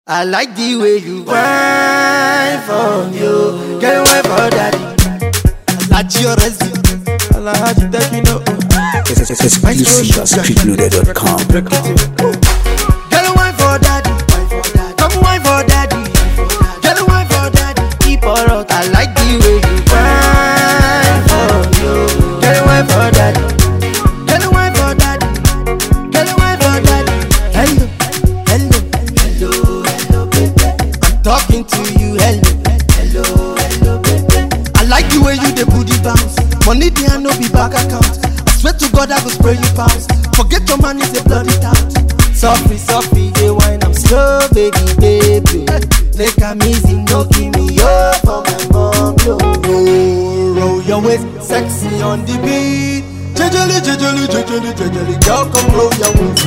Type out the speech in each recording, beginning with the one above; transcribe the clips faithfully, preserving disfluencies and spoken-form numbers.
I like the way you whine for you. Girl, whine for daddy. I like your resume. I like you that you know. Exclusive at street loader dot com. Girl, whine for daddy. Come whine for daddy. Girl, whine for daddy. Keep her out. I like the way you whine for you. Girl, whine for daddy. Girl, whine for daddy. Girl, whine for daddy. Hello, hello, hello, hello, baby. I'm talking to you. Hello, hello, hello, baby. I like the way you the booty bounce. Money there no be bank account. I swear to God I go spray you pounds. Forget your man is a bloody tout. Softly, softly, they wine, I'm slow, baby, baby. Take a easy, no give me up for my mom, yo. Roll, roll your waist, sexy on the beat. Jejely, jejely, jejely, jejely, girl, come roll your waist.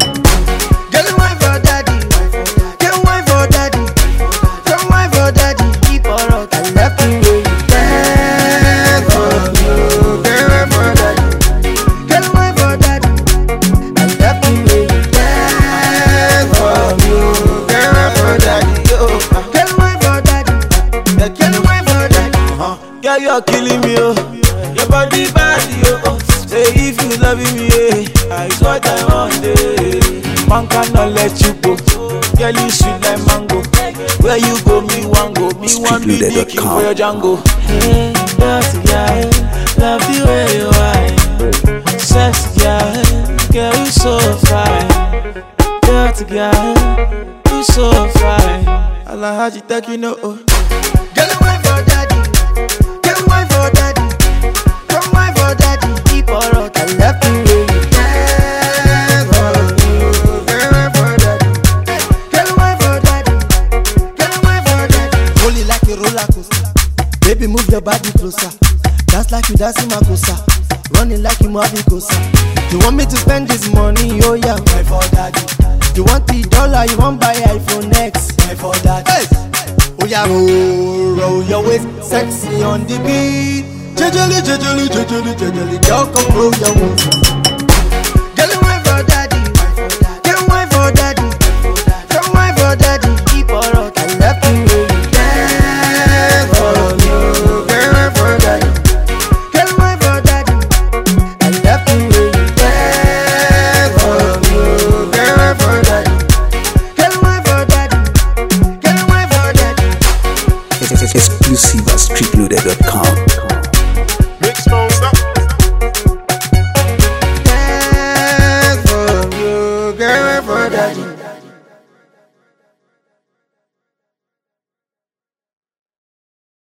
Girl, wine for daddy. Girl, wine for daddy. Girl, wine for daddy. Keep her out, I love the way you dance for you. Girl, wine for daddy. Girl, wine for daddy. I love the way you dance for you. Girl, wine for daddy. Girl, wine for daddy. Girl, wine for daddy. Girl, you're killing me, oh. Your body bad, yo. Say if you loving me, eh, it's what I want, eh. Man cannot let you go. Girl, you sweet like mango. Where you go, me want go. Me want be dicky for your Django. Hey, dirty girl, love the way you are. Sexy girl, girl, you so fine. Dirty girl, you so fine. I like how you take you know. Girl, wine for daddy. Girl, wine for daddy. Come wine for daddy. Keep her out. I love the way you dance for you. Girl, wine for daddy. Girl, wine for daddy. Girl, wine for daddy. Roll it like a roller coaster. Baby, move your body closer. Dance like you dancing Makosa. Running like you Marvin Kosa. You want me to spend this money? Oh yeah, wine for daddy. You want the dollar? You want buy iPhone X? Wine for daddy. Hey. Oh yeah, roll, roll your waist, sexy on the beat. Jejely, jejely, jejely, jejely, girl, come roll your waist.